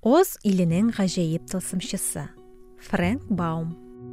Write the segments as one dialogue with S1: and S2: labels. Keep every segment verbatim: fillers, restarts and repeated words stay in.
S1: Оз иленең гаҗәеп тылсымчысы. Фрэнк Баум.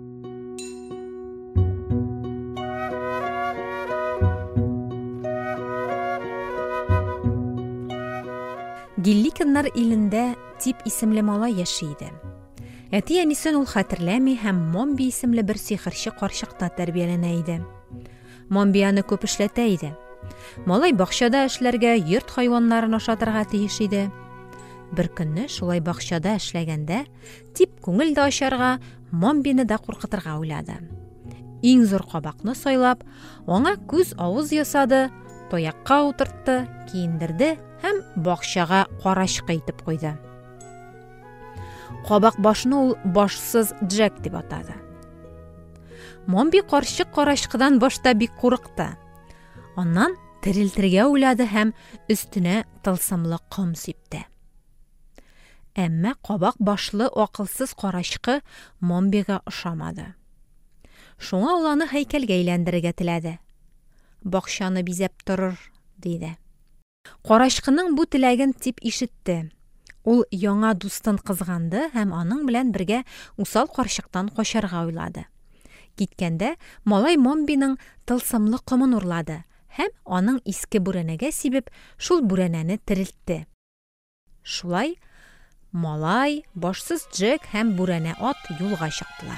S1: Гилликеннар илендә Тип исемле малай яши иде. Әти-әнисен ул хәтерләми һәм Момби исемле бер сихерче карчыкта тәрбияләнә иде. Момби аны күп эшләтә иде. Малай бакчада эшләргә, йорт хайваннарын ашатырга тиеш иде. Бер көнне шулай бакчада эшләгәндә, Тип күңел дә ачарга, Момбины да куркытырга уйлады. Иң зур кабакны сайлап, аңа күз-авыз ясады, таякка утыртты, киендерде һәм бакчага карачкы итеп куйды. Кабак башны ул башсыз Джек дип атады. Момби карчык карачкыдан башта бик курыкты. Аннан терелтергә уйлады һәм өстенә тылсымлы ком сипте. Әмма кабак башлы акылсыз карачкы Момбига ошамады. Шуңа ул аны һәйкәлгә әйләндерергә теләде. Бакчаны бизәп торыр, диде. Карачкының бу теләген Тип ишетте. Ул яңа дустын кызганды һәм аның белән бергә усал карчыктан качарга уйлады. Киткәндә, малай Момбиның тылсымлы комын урлады һәм аның иске бүрәнәгә сибеп, шул бүрәнәне терелтте. Шулай малай, башсыз Джек һәм бүрәнә ат юлга чыктылар.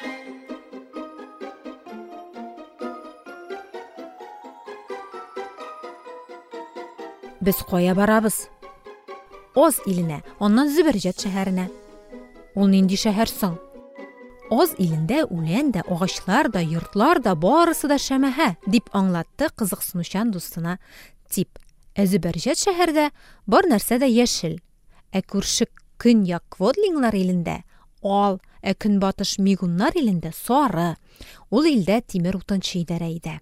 S1: Без кая барабыз? Оз иленә, аннан Зөбәрҗәт шәһәренә. Ул нинди шәһәр соң? Оз илендә үлән дә, агачлар да, йортлар да, барысы да шәмәһә, дип аңлатты кызыксынучан дустына Тип. Ә Зөбәрҗәт шәһәрдә бар нәрсә дә яшел. Ә күрше көньяк Кводлинглар илендә ал, ә көнбатыш Мигуннар илендә сары. Ул илдә тимер утынчы идарә итә.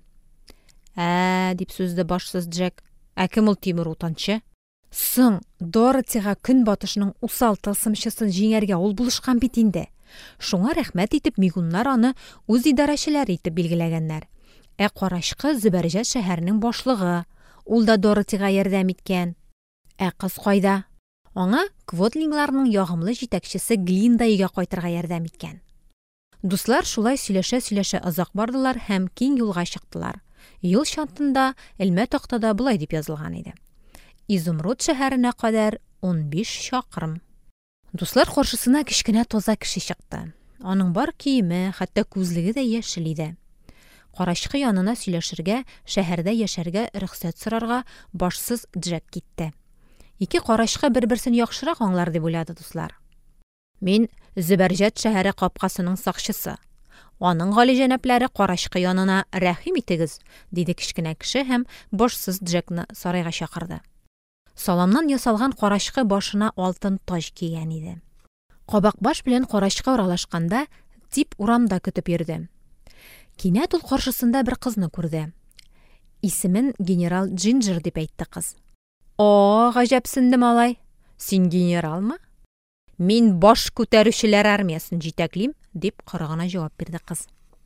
S1: Ә, дип сүзде башсыз Джек. Ә кем ул тимер утынчы? Соң, Доротига көнбатышның усал тылсымчысын җиңәргә ул булышкан бит инде. Шуңа рәхмәт итеп Мигуннар аны үз идарәчеләре итеп билгеләгәннәр. Ә карачкы Зөбәрҗәт шәһәренең башлыгы. Ул да Доротига ярдәм иткән. Ә кыз кайда? Аңа Кводлингларның ягымлы җитәкчесе Глинда өйгә кайтырга ярдәм иткән. Дуслар шулай сөйләшә-сөйләшә озак бардылар һәм киң юлга чыктылар. Юл чатында элмә тактада булай дип язылган иде. Изумруд шәһәренә кадәр ун биш чакрым. Дуслар каршысына кечкенә тоза кеше чыкты. Аның бар киеме, хәтта күзлеге дә яшел иде. Карачкы янына сөйләшергә, шәһәрдә яшәргә рөхсәт сорарга башсыз Джек китте. Ике карачкы бер-берсен яхшырак аңлар дип уйлады дуслар. Мин Зөбәрҗәт шәһәре капкасының сакчысы. Аның галиҗәнәпләре карачкы янына рәхим итегез, диде кечкенә кеше һәм башсыз Джекны сарайга чакырды. Саламнан ясалган карачкы башына алтын таҗ кигән иде. Кабак баш белән карачкы аралашканда Тип урамда көтеп йөрде. Кинәт ул каршысында бер кызны күрде. Исемен генерал Джинджер дип әйтте кыз. О, гаҗәпсенде малай. Син генералмы? Мин баш күтәрүчеләр армиясын җитәклим, дип кыргына җавап бирде кыз.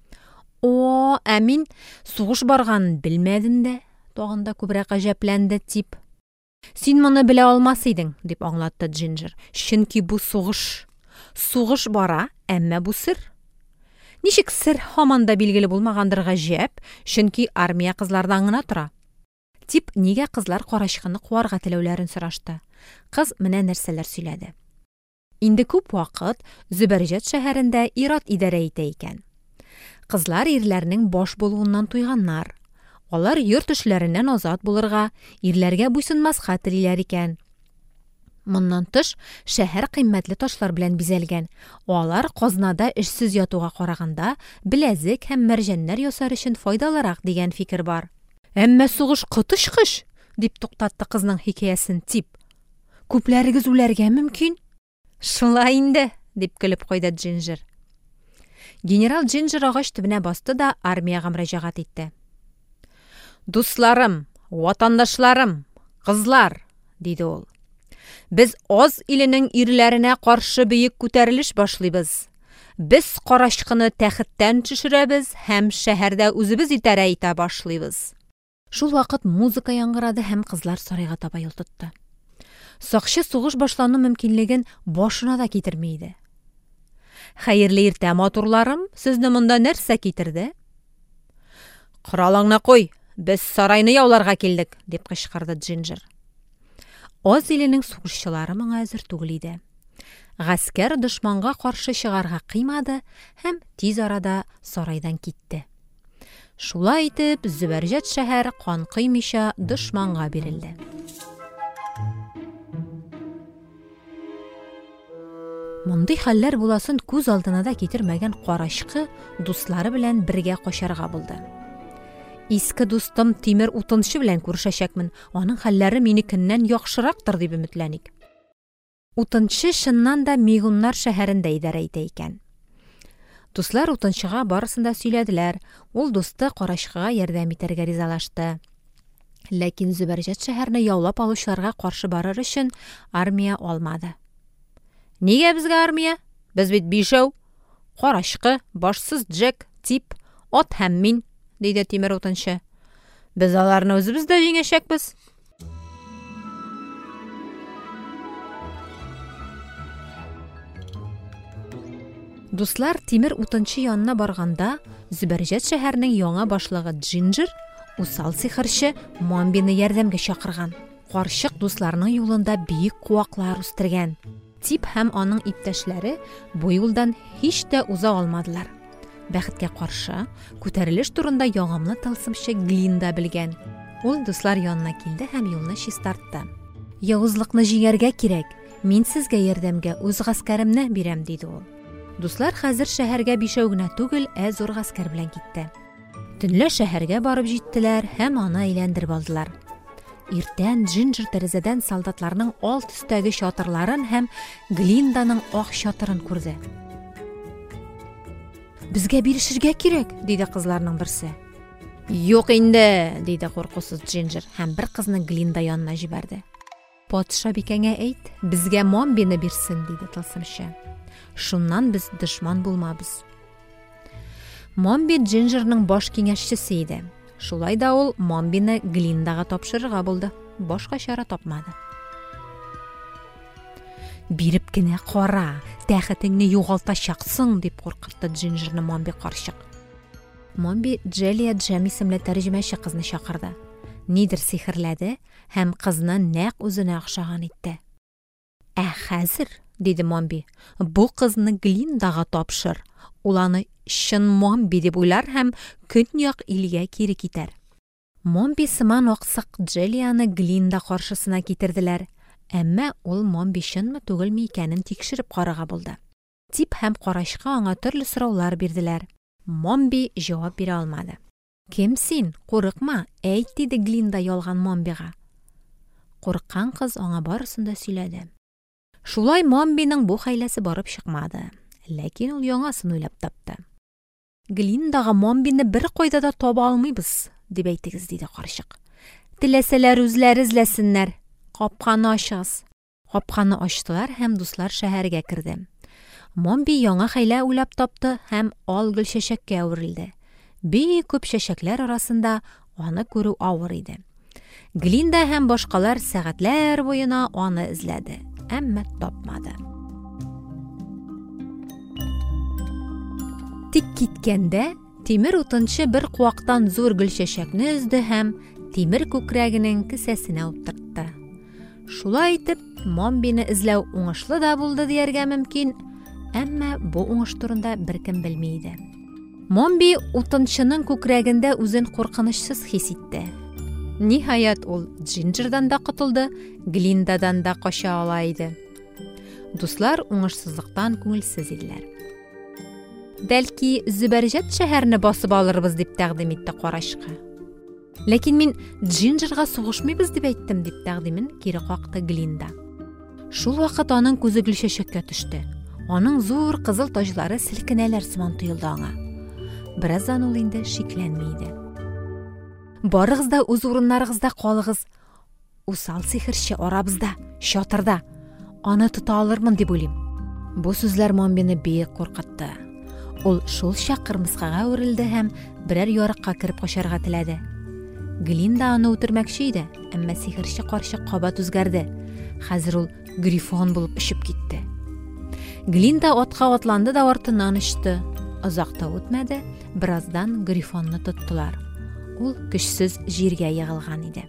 S1: О, ә мин сугыш барганын белмәдем дә, тагында күбрәк гаҗәпләнде Тип. Син моны белә алмас идең, дип аңлатты Джинджер. Чөнки бу сугыш. Сугыш бара, әмма бу сер. Ничек сер һаман да билгеле булмагандыр гаҗәп, чөнки армия кызлардан гына тора. Тип нигә кызлар карачкыны куарга теләүләрен сорашты. Кыз менә нәрсәләр сөйләде. Инде күп вакыт Зөбәрҗәт шәһәрендә ир-ат идарә итә икән. Кызлар ирләрнең баш булуыннан туйганнар. Алар йорт эшләреннән азат булырга, ирләргә буйсынмаска телиләр икән. Моннан тыш, шәһәр кыйммәтле ташлар белән бизәлгән. Алар казнада эшсез ятуга караганда беләзек һәм мәрҗәннәр ясар өчен файдалырак дигән фикер бар. Әмма сугыш котышкыш, дип туктатты кызның хикәясен Тип. Күпләрегез үләргә мөмкин? Шулай инде, дип көлеп куйды Джинджер. Генерал Джинджер агач төбенә басты да армияга мөрәҗәгать итте. Дусларым, ватандашларым, кызлар, диде ул. Без Оз иленең ирләренә каршы бөек күтәрелеш башлыйбыз. Без карачкыны тәхеттән төшерәбез һәм шәһәрдә үзебез идарә итә башлыйбыз. Шул вакыт музыка яңгырады һәм кызлар сарайга таба юл тотты. Сакчы сугыш башлану мөмкинлеген башына да китермейде. Хәерле иртә, матурларым, сезне монда нәрсә китерде? Коралыңны куй, без сарайны яуларга килдек, дип кычкырды Джинджер. Оз иленең сугышчылары моңа әзер түгел иде. Гаскәр дошманга каршы чыгарга кыймады һәм тиз арада сарайдан китте. Шулай итеп, Зөбәрҗәт шәһәре кан кыймыйча дошманга бирелде. Мондый хәлләр буласын күз алдына да китермәгән карачкы дуслары белән бергә качарга булды. Иске дустым Тимер утынчы белән күрешәчәкмен, аның хәлләре минекеннән яхшырактыр дип өметләник. Утынчы шыннан да Мигуннар шәһәрендә идарә итә икән. Дуслар утынчыга барысын да сөйләделәр, ул дусты карачкыга ярдәм итәргә ризалашты. Ләкин Зөбәрҗәт шәһәрне яулап алучыларга каршы барыр өчен армия алмады. Нигә безгә армия? Без бит бишәү. Карачкы, башсыз Джек, Тип, ат һәм мин, диде Тимер утынчы. Без аларны үзебез дә җиңәчәкбез. Дуслар Тимер утынчы янына барганда, Зөбәрҗәт шәһәренең яңа башлыгы Джинджер усал сихерче Момбины ярдәмгә чакырган. Карчык дусларының юлында биек куаклар үстергән. Тип һәм аның иптәшләре бу юлдан һич тә уза алмадылар. Бәхеткә каршы, күтәрелеш турында яңамлы тылсымчы Глинда белгән. Ул дуслар янына килде һәм юлны чистартты. Явызлыкны җиңәргә кирәк. Мин сезгә ярдәмгә үз гаскәремне бирәм, диде ул. Дуслар хәзер шәһәргә бишәү генә түгел, ә зур гаскәр белән китте. Төнлә шәһәргә барып җиттеләр һәм аны әйләндереп алдылар. Иртән Джинджер тәрәзәдән солдатларның алт өстәге чатырларын һәм Глинданың ак чатырын күрде. Безгә бирешергә кирәк, диде кызларның берсе. Юк инде, диде куркусыз Джинджер һәм бер кызны Глинда янына җибәрде. Патша бикәңә әйт, безгә Момбины бирсен, диде тылсымчы. Шуннан без дошман булмабыз. Момби Джинджерның баш киңәшчесе иде. Шулай да ул Момбины Глиндага тапшырырга булды. Башка чара тапмады. Биреп кенә кара, тәхетеңне югалтачаксың, дип куркытты Джинджерны Момби карчык. Момби Джелия Джем исемле тәрҗемәче кызны чакырды. Нидер сихерләде һәм кызны нәкъ үзенә охшаган итте. Ә хәзер, диде Момби, бу кызны Глиндага тапшыр. Ул аны чын Момби дип уйлар һәм көньяк илгә кире китәр. Момби сыман аксак Джелияны Глинда каршысына китерделәр. Әмма ул Момби чынмы түгелме икәнен тикшереп карарга булды. Тип һәм карачка аңа төрле сораулар бирделәр. Момби җавап бирә алмады. Кем син? Курыкма, әйт, диде Глинда ялган Момбига. Курыккан кыз аңа барысын да сөйләде. Шулай Момбиның бу хәйләсе барып чыкмады. Ләкин ул яңасын уйлап тапты. Глиндага Момбины бер кайда да таба алмыйбыз, дип әйтегез, диде карчык. Теләсәләр үзләре эзләсеннәр. Капканы ачыгыз. Капканы ачтылар һәм дуслар шәһәргә керде. Момби яңа хәйлә уйлап тапты һәм ал гөл чәчәккә әверелде. Бик күп чәчәкләр арасында аны күрү авыр иде. Глинда һәм башкалар сәгатьләр буена аны эзләде, әмма тапмады. Тик киткәндә Тимер утынчы бер куактан зур гөл чәчәкне өзде һәм Тимер күкрәгенең кесәсенә утыртты. Шулай итеп, Момбины эзләү уңышлы да булды дияргә мөмкин, әмма бу уңыш турында беркем белми иде. Момби утынчының күкрәгендә үзен куркынычсыз хис итте. Ниһаять, ул Джинджердан да котылды, Глиндадан да кача ала иде. Дуслар уңышсызлыктан күңелсез иделәр. Бәлки, Зөбәрҗәт шәһәрне басып алырбыз дип тәкъдим итте карачкы. Ләкин мин Джинджерга сугышмыйбыз дип әйттем, дип тәкъдимен кире какты Глинда. Шул вакыт аның күзе гөл чәчәккә төште. Аның зур кызыл таҗлары селкенәләр сыман тоелды аңа. Бераздан ул инде шикләнми иде. Барыгыз да үз урыннарыгызда калыгыз. Усал сихерче арабызда, чатырда. Аны тота алырмын дип уйлыйм. Бу сүзләр Момбины бик куркытты. Ул шул чак кырмыскага үрелде һәм берәр ярыкка кирип качарга теләде. Глинда аны үтермәкче иде, әмма сихерче карчык кабат үзгәрде. Хәзер ул грифон булып очып китте. Глинда атка атланды да артыннан очты. Озакта үтмәде, бераздан грифонны тоттылар. Ул көчсез җиргә егылган иде.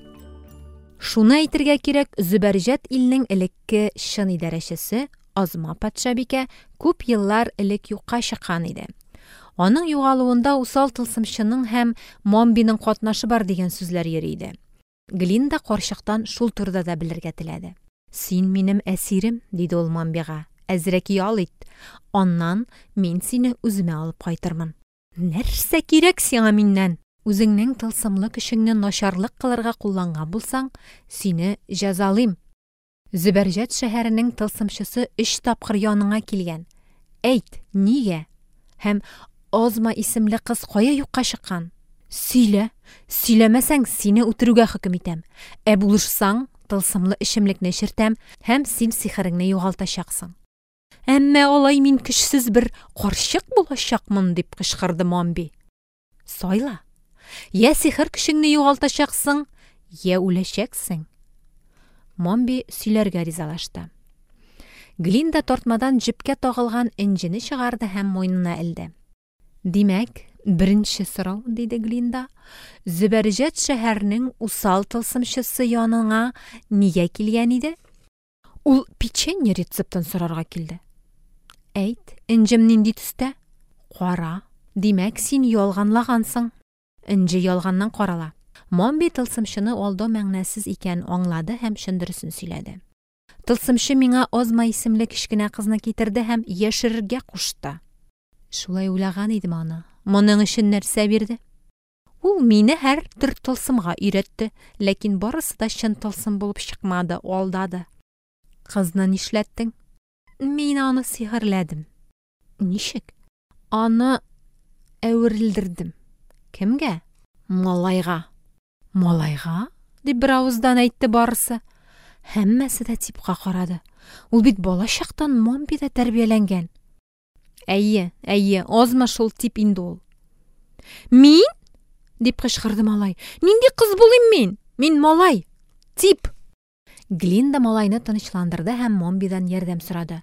S1: Шуны әйтергә кирәк, Зөбәрҗәт илнең элекке чын идарәчесе Азма патшабикә күп еллар элек юкка чыккан иде. Аның югалуында усал тылсымчының һәм Момбиның катнашы бар дигән сүзләр йөри иде. Глинда карчыктан шул турыда да белергә теләде. Син минем әсирем, диде ул Момбига. Әзрәк ял ит. Аннан мин сине үземә алып кайтырмын. Нәрсә кирәк сиңа миннән? Үзеңнең тылсымлы көчеңне начарлык кылырга кулланган булсаң, сине җәзалыйм. Зөбәрҗәт шәһәренең тылсымчысы өч тапкыр яныңа килгән. Әйт, нигә? Һәм Азма исемле кыз кая юкка чыккан? Сөйлә, сөйләмәсәң сине үтерүгә хөкем итәм. Ә булышсаң, тылсымлы эчемлекне эчертәм һәм син сихереңне югалтачаксың. Әмма алай мин көчсез бер карчык булачакмын, дип кычкырды Момби. Сайла. Я сихер көчеңне югалтачаксың, я үләчәксең. Момби сөйләргә ризалашты. Глинда тартмадан җепкә тагылган инҗене чыгарды һәм муенына элде. Димәк, беренче сорау, диде Глинда, Зөбәрҗәт шәһәренең усал тылсымчысы яныңа нигә килгән иде? Ул печенье рецептын сорарга килде. Әйт, инҗем нинди төстә? Кара. Димәк, син ялганлагансың. Инҗе ялганнан карала. Момби тылсымчыны алдау мәгънәсез икән аңлады һәм шындырысын сөйләде. Тылсымчы миңа Азма исемле кичкенә кызны китерде һәм яшерергә кушты. Шулай уйлаган идем аны. Моның өчен нәрсә бирде? Ул мине һәр төр тылсымга өйрәтте, ләкин барысы да чын тылсым булып чыкмады, алдады. Кызны нишләттең? Мин аны сихерләдем. Ничек? Аны әверелдердем. Кемгә? Малайга. Малайга? Дип бер авыздан әйтте барысы. Һәммәсе дә типка карады. Ул бит бала чактан Момбида тәрбияләнгән. Әйе, әйе, Азма шул тип инде ул. Мин? Дип кычкырды малай. Нинди кыз булыйм мин? Мин малай. Тип. Глинда малайны тынычландырды һәм Момбидан ярдәм сорады.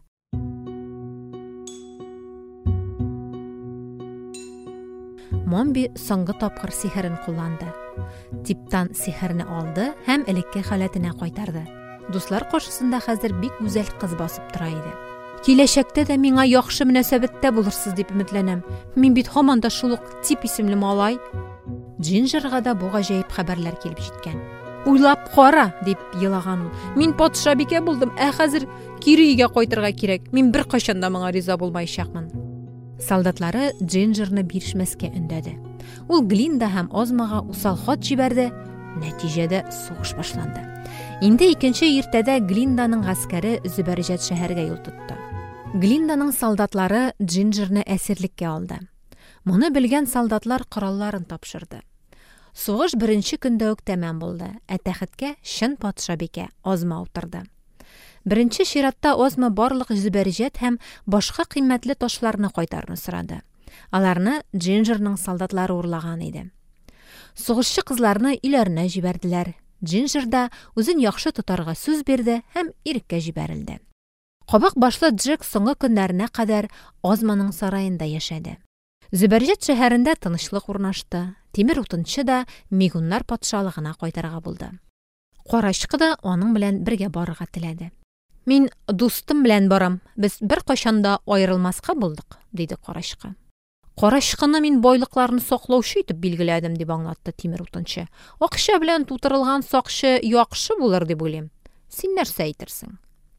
S1: Момби соңгы тапкыр сихерен кулланды. Типтан сихерне алды һәм элекке халәтенә кайтарды. Дуслар каршысында хәзер бик үзәл кыз басып тора иде. Киләчәктә дә миңа яхшы мөнәсәбәттә булырсыз дип өметләнәм. Мин бит һаман да шул ук Тип исемле малай. Джинджерга да бу гаҗәеп хәбәрләр килеп җиткән. Уйлап кара, дип елаган ул. Мин патшабикә булдым, ә хәзер кире өйгә кайтырга кирәк. Мин бер кайчан да моңа риза булмаячакмын. Солдатлары Джинджерны бирешмәскә өндәде. Ул Глинда һәм Азмага усал хат җибәрде. Нәтиҗәдә сугыш башланды. Инде икенче иртәдә Глинданың гаскәре Зөбәрҗәт шәһәргә юл тотты. Глинданың солдатлары Джинджерны әсирлеккә алды. Моны белгән солдатлар коралларын тапшырды. Сугыш беренче көндә үк тәмам булды. Ә тәхеткә чын патшабикә Азма утырды. Беренче чиратта Азма барлык Зөбәрҗәт һәм башка кыйммәтле ташларны кайтарны сорады. Аларны Джинджерның солдатлары урлаган иде. Сугышчы кызларны өйләренә җибәрделәр. Джинджер да үзен яхшы тотарга сүз бирде һәм иреккә җибәрелде. Кабак башлы Джек соңгы көннәренә кадәр Азманың сараенда яшәде. Зөбәрҗәт шәһәрендә тынычлык урнашты. Тимер утынчы да Мигуннар патшалыгына кайтарга булды. Карачкы да аның белән бергә барырга теләде. Мин дустым белән барам. Без бер кайчанда аерылмаска булдык, диде Карачкы. Карачкыны мин байлыкларны саклаучы итеп билгеләдем, дип аңлатты Тимер утынчы. Акча белән тутырылган сакчы яхшы булыр дип уйлыйм. Син нәрсә әйтерсең?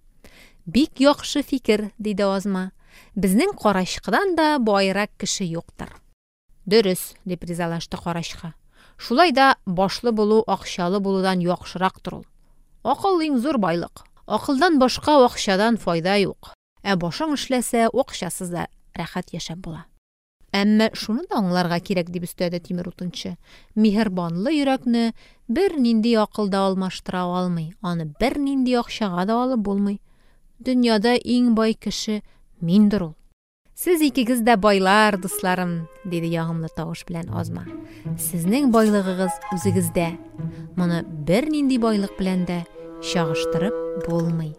S1: Бик яхшы фикер, диде Азма. Безнең Карачкыдан да байрак кеше юктыр. Дөрес, дип ризалашты Карачкы. Шулай да башлы булу акчалы булудан яхшырактыр ул. Акыл иң зур байлык. Акылдан башка акчадан файда юк. Ә башың эшләсә, акчасыз да рәхәт яшәп була. Әмма шуны да аңларга кирәк, дип өстәде Тимер утынчы. Миһербанлы йөрәкне бер нинди акылда алмаштыра алмый, аны бер нинди акчага да алып булмый. Дөньяда иң бай кеше миндер ул. Сез икегез дә байлар, дусларым, диде ягымлы тавыш белән Азма. Сезнең байлыгыгыз үзегездә. Моны бер нинди байлык белән дә чагыштырып булмый.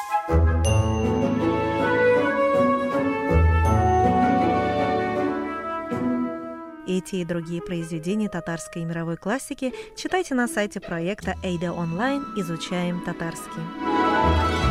S2: Эти и другие произведения татарской и мировой классики читайте на сайте проекта Эйда Онлайн «Изучаем татарский».